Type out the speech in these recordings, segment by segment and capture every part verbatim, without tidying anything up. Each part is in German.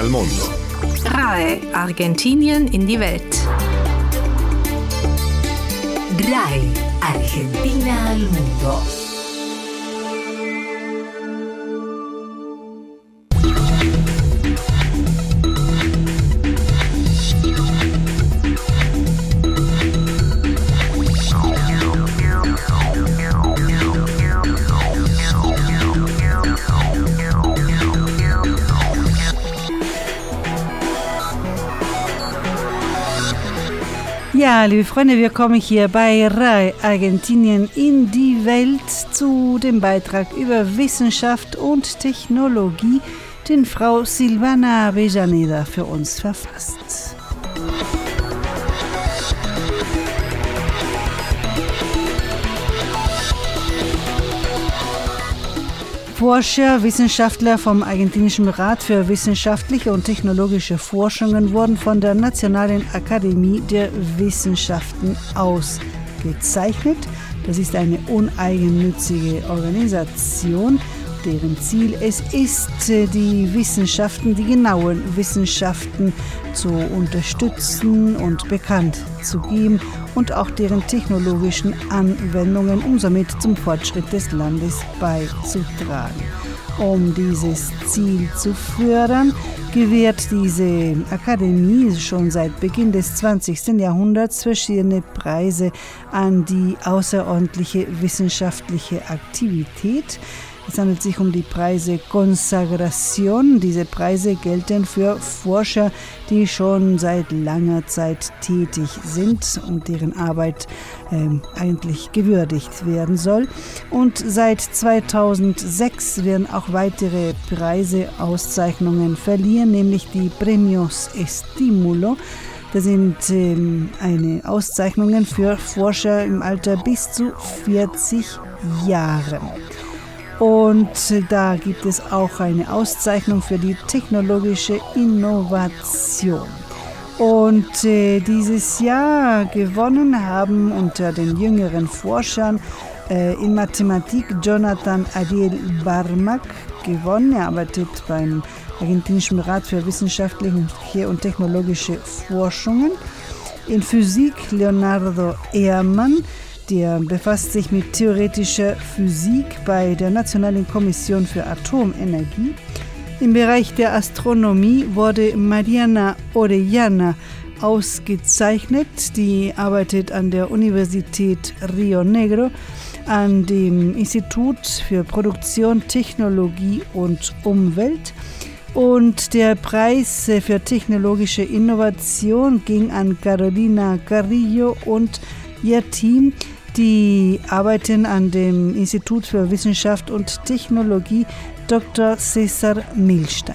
al mondo. R A E Argentinien in die Welt. R A E Argentina al mundo. Ja, liebe Freunde, wir kommen hier bei R A E Argentinien in die Welt zu dem Beitrag über Wissenschaft und Technologie, den Frau Silvana Avellaneda für uns verfasst. Forscher, Wissenschaftler vom Argentinischen Rat für wissenschaftliche und technologische Forschungen wurden von der Nationalen Akademie der Wissenschaften ausgezeichnet. Das ist eine uneigennützige Organisation, deren Ziel es ist, die Wissenschaften, die genauen Wissenschaften zu unterstützen und bekannt zu geben und auch deren technologischen Anwendungen, um somit zum Fortschritt des Landes beizutragen. Um dieses Ziel zu fördern, gewährt diese Akademie schon seit Beginn des zwanzigsten Jahrhunderts verschiedene Preise an die außerordentliche wissenschaftliche Aktivität. Es handelt sich um die Preise Consagración. Diese Preise gelten für Forscher, die schon seit langer Zeit tätig sind und deren Arbeit äh, eigentlich gewürdigt werden soll. Und seit zweitausendsechs werden auch weitere Preise, Auszeichnungen verliehen, nämlich die Premios Estímulo. Das sind ähm, eine Auszeichnungen für Forscher im Alter bis zu vierzig Jahren. Und da gibt es auch eine Auszeichnung für die technologische Innovation. Und äh, dieses Jahr gewonnen haben unter den jüngeren Forschern äh, in Mathematik Jonathan Ariel Barmak gewonnen. Er arbeitet beim Argentinischen Rat für wissenschaftliche und technologische Forschungen. In Physik Leonardo Ehrmann. Der befasst sich mit theoretischer Physik bei der Nationalen Kommission für Atomenergie. Im Bereich der Astronomie wurde Mariana Orellana ausgezeichnet. Die arbeitet an der Universität Rio Negro, an dem Institut für Produktion, Technologie und Umwelt. Und der Preis für technologische Innovation ging an Carolina Carrillo und ihr Team. Die arbeiten an dem Institut für Wissenschaft und Technologie Doktor Cesar Milstein.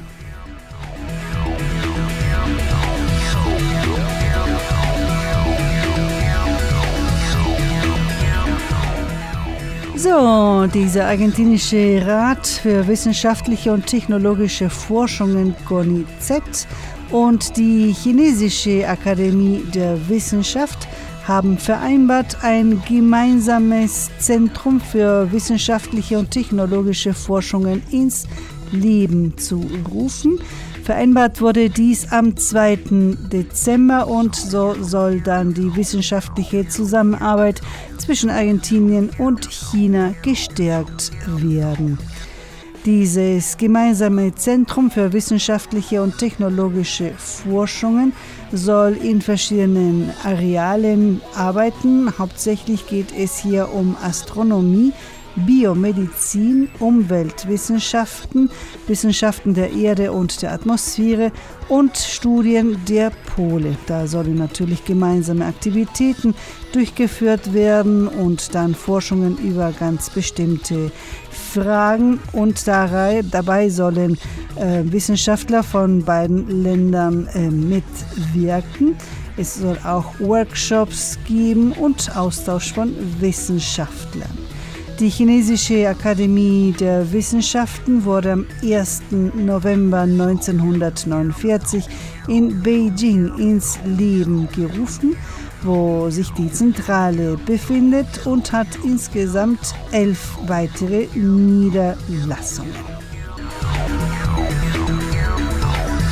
So, dieser argentinische Rat für wissenschaftliche und technologische Forschungen CONICET und die chinesische Akademie der Wissenschaft haben vereinbart, ein gemeinsames Zentrum für wissenschaftliche und technologische Forschungen ins Leben zu rufen. Vereinbart wurde dies am zweiten Dezember und so soll dann die wissenschaftliche Zusammenarbeit zwischen Argentinien und China gestärkt werden. Dieses gemeinsame Zentrum für wissenschaftliche und technologische Forschungen soll in verschiedenen Arealen arbeiten. Hauptsächlich geht es hier um Astronomie, Biomedizin, Umweltwissenschaften, Wissenschaften der Erde und der Atmosphäre und Studien der Pole. Da sollen natürlich gemeinsame Aktivitäten durchgeführt werden und dann Forschungen über ganz bestimmte Fragen. Und dabei sollen äh, Wissenschaftler von beiden Ländern äh, mitwirken. Es soll auch Workshops geben und Austausch von Wissenschaftlern. Die Chinesische Akademie der Wissenschaften wurde am ersten November neunzehnhundertneunundvierzig in Beijing ins Leben gerufen, wo sich die Zentrale befindet und hat insgesamt elf weitere Niederlassungen.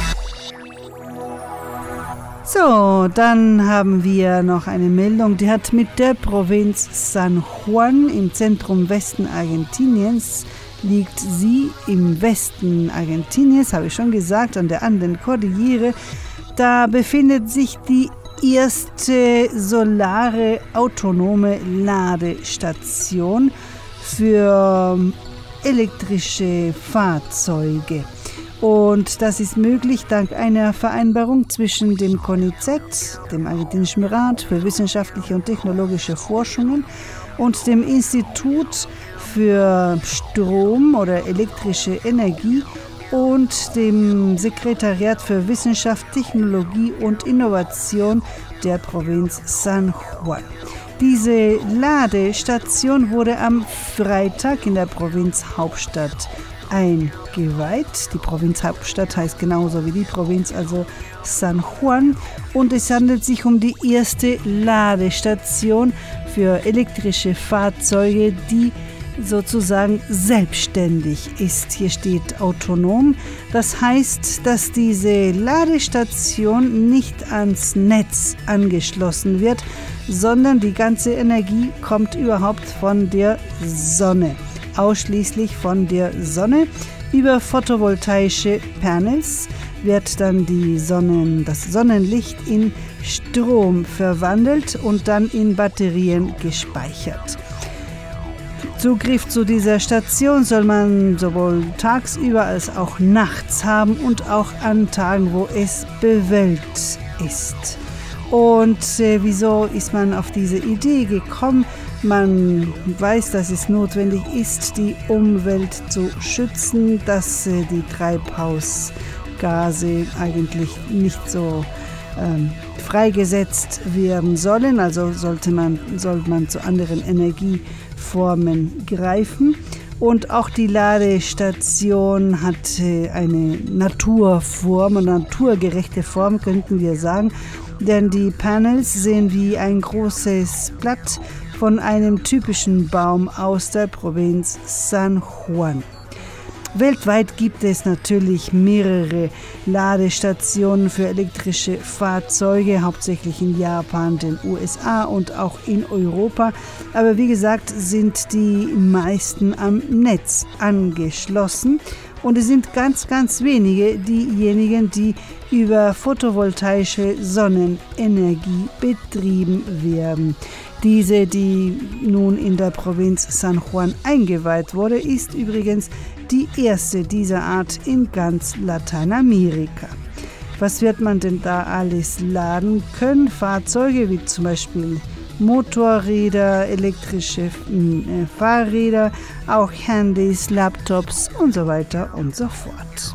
So, dann haben wir noch eine Meldung, die hat mit der Provinz San Juan im Zentrum Westen Argentiniens, liegt sie im Westen Argentiniens, habe ich schon gesagt, an der Andenkordillere. Da befindet sich die erste solare autonome Ladestation für elektrische Fahrzeuge. Und das ist möglich dank einer Vereinbarung zwischen dem CONICET, dem Argentinischen Rat für wissenschaftliche und technologische Forschungen, und dem Institut für Strom oder elektrische Energie und dem Sekretariat für Wissenschaft, Technologie und Innovation der Provinz San Juan. Diese Ladestation wurde am Freitag in der Provinzhauptstadt eingeweiht. Die Provinzhauptstadt heißt genauso wie die Provinz, also San Juan. Und es handelt sich um die erste Ladestation für elektrische Fahrzeuge, die sozusagen selbstständig ist. Hier steht autonom. Das heißt, dass diese Ladestation nicht ans Netz angeschlossen wird, sondern die ganze Energie kommt überhaupt von der Sonne. Ausschließlich von der Sonne. Über photovoltaische Panels wird dann die Sonnen, das Sonnenlicht in Strom verwandelt und dann in Batterien gespeichert. Zugriff zu dieser Station soll man sowohl tagsüber als auch nachts haben und auch an Tagen, wo es bewölkt ist. Und äh, wieso ist man auf diese Idee gekommen? Man weiß, dass es notwendig ist, die Umwelt zu schützen, dass äh, die Treibhausgase eigentlich nicht so ähm, freigesetzt werden sollen. Also sollte man, sollte man zu anderen Energieformen greifen. Und auch die Ladestation hat äh, eine Naturform, eine naturgerechte Form, könnten wir sagen. Denn die Panels sehen wie ein großes Blatt von einem typischen Baum aus der Provinz San Juan. Weltweit gibt es natürlich mehrere Ladestationen für elektrische Fahrzeuge, hauptsächlich in Japan, den U S A und auch in Europa. Aber wie gesagt, sind die meisten am Netz angeschlossen. Und es sind ganz, ganz wenige diejenigen, die über photovoltaische Sonnenenergie betrieben werden. Diese, die nun in der Provinz San Juan eingeweiht wurde, ist übrigens die erste dieser Art in ganz Lateinamerika. Was wird man denn da alles laden können? Fahrzeuge wie zum Beispiel Motorräder, elektrische äh, Fahrräder, auch Handys, Laptops und so weiter und so fort.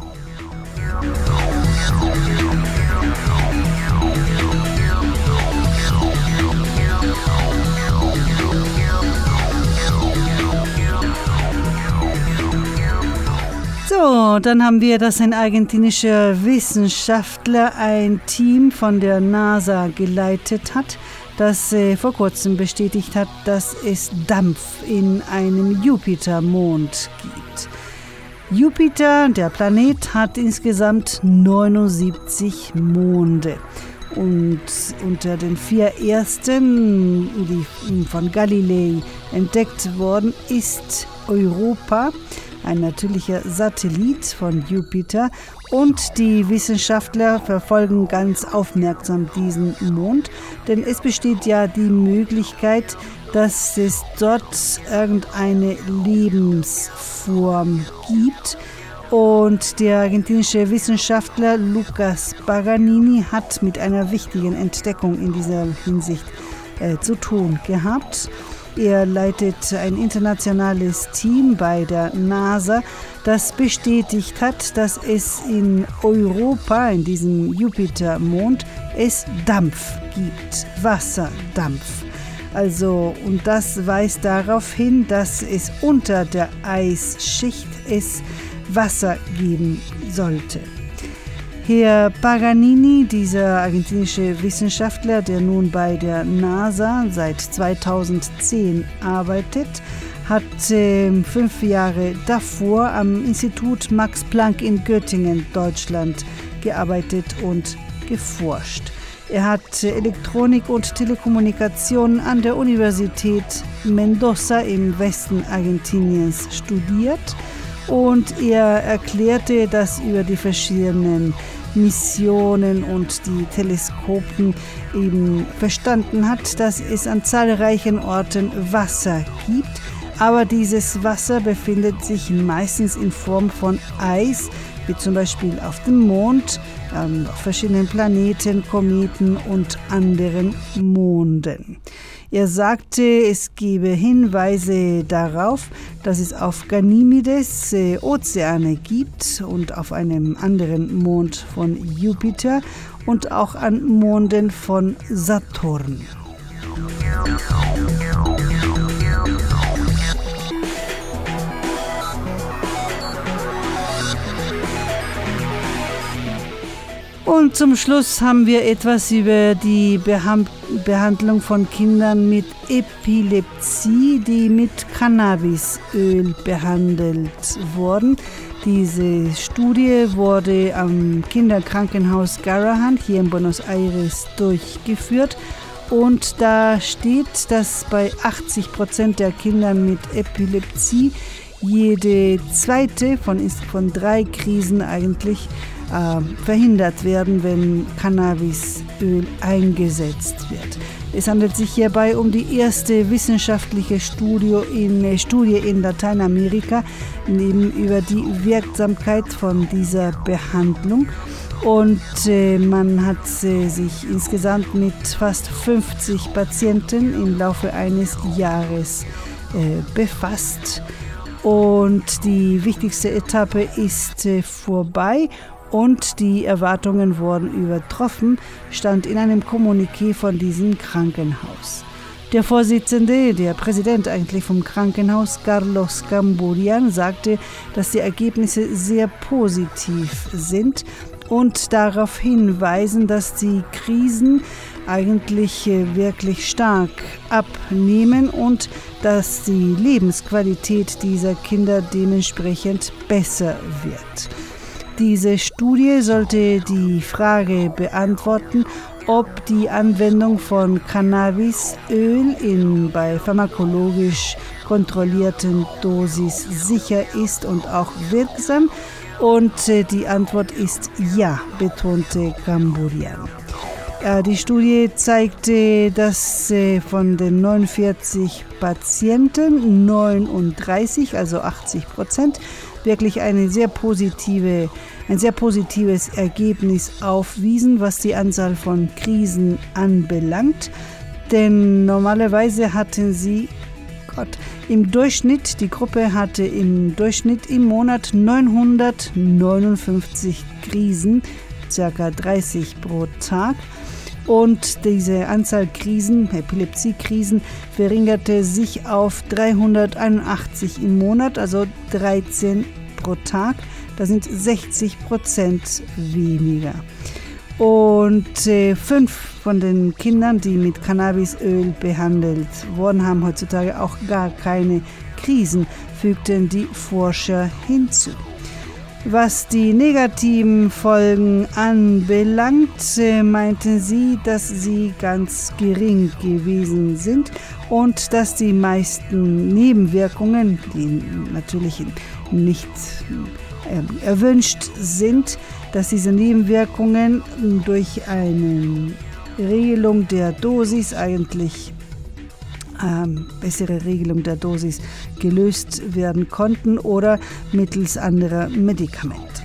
So, dann haben wir, dass ein argentinischer Wissenschaftler ein Team von der NASA geleitet hat, das äh, vor kurzem bestätigt hat, dass es Dampf in einem Jupitermond gibt. Jupiter, der Planet, hat insgesamt neunundsiebzig Monde. Und unter den vier ersten, die von Galilei entdeckt worden, ist Europa, ein natürlicher Satellit von Jupiter, und die Wissenschaftler verfolgen ganz aufmerksam diesen Mond, denn es besteht ja die Möglichkeit, dass es dort irgendeine Lebensform gibt. Und der argentinische Wissenschaftler Lucas Paganini hat mit einer wichtigen Entdeckung in dieser Hinsicht äh, zu tun gehabt. Er leitet ein internationales Team bei der NASA, das bestätigt hat, dass es in Europa, in diesem Jupitermond, es Dampf gibt, Wasserdampf. Also, und das weist darauf hin, dass es unter der Eisschicht es Wasser geben sollte. Herr Paganini, dieser argentinische Wissenschaftler, der nun bei der NASA seit zweitausendzehn arbeitet, hat äh, fünf Jahre davor am Institut Max Planck in Göttingen, Deutschland, gearbeitet und geforscht. Er hat Elektronik und Telekommunikation an der Universität Mendoza im Westen Argentiniens studiert und er erklärte, dass über die verschiedenen Missionen und die Teleskopen eben verstanden hat, dass es an zahlreichen Orten Wasser gibt, aber dieses Wasser befindet sich meistens in Form von Eis, wie zum Beispiel auf dem Mond, ähm, auf verschiedenen Planeten, Kometen und anderen Monden. Er sagte, es gebe Hinweise darauf, dass es auf Ganymedes äh, Ozeane gibt und auf einem anderen Mond von Jupiter und auch an Monden von Saturn. Und zum Schluss haben wir etwas über die Behand- Behandlung von Kindern mit Epilepsie, die mit Cannabisöl behandelt wurden. Diese Studie wurde am Kinderkrankenhaus Garrahan hier in Buenos Aires durchgeführt. Und da steht, dass bei achtzig Prozent der Kinder mit Epilepsie jede zweite von, von drei Krisen eigentlich äh, verhindert werden, wenn Cannabisöl eingesetzt wird. Es handelt sich hierbei um die erste wissenschaftliche Studie in, Studie in Lateinamerika eben über die Wirksamkeit von dieser Behandlung. Und äh, man hat äh, sich insgesamt mit fast fünfzig Patienten im Laufe eines Jahres äh, befasst. Und die wichtigste Etappe ist äh, vorbei und die Erwartungen wurden übertroffen, stand in einem Kommuniqué von diesem Krankenhaus. Der Vorsitzende, der Präsident eigentlich vom Krankenhaus, Carlos Camburian, sagte, dass die Ergebnisse sehr positiv sind und darauf hinweisen, dass die Krisen eigentlich wirklich stark abnehmen und dass die Lebensqualität dieser Kinder dementsprechend besser wird. Diese Studie sollte die Frage beantworten, ob die Anwendung von Cannabisöl in bei pharmakologisch kontrollierten Dosis sicher ist und auch wirksam. Und die Antwort ist ja, betonte Camburian. Die Studie zeigte, dass von den neunundvierzig Patienten neununddreißig, also achtzig Prozent, wirklich eine sehr positive, ein sehr positives Ergebnis aufwiesen, was die Anzahl von Krisen anbelangt. Denn normalerweise hatten sie, Gott, im Durchschnitt, die Gruppe hatte im Durchschnitt im Monat neunhundertneunundfünfzig Krisen, ca. dreißig pro Tag. Und diese Anzahl Krisen, Epilepsie-Krisen, verringerte sich auf dreihunderteinundachtzig im Monat, also dreizehn pro Tag. Das sind sechzig Prozent weniger. Und äh, fünf von den Kindern, die mit Cannabisöl behandelt wurden, haben heutzutage auch gar keine Krisen, fügten die Forscher hinzu. Was die negativen Folgen anbelangt, meinten sie, dass sie ganz gering gewesen sind und dass die meisten Nebenwirkungen, die natürlich nicht äh, erwünscht sind, dass diese Nebenwirkungen durch eine Regelung der Dosis eigentlich Ähm, bessere Regelung der Dosis gelöst werden konnten oder mittels anderer Medikamente.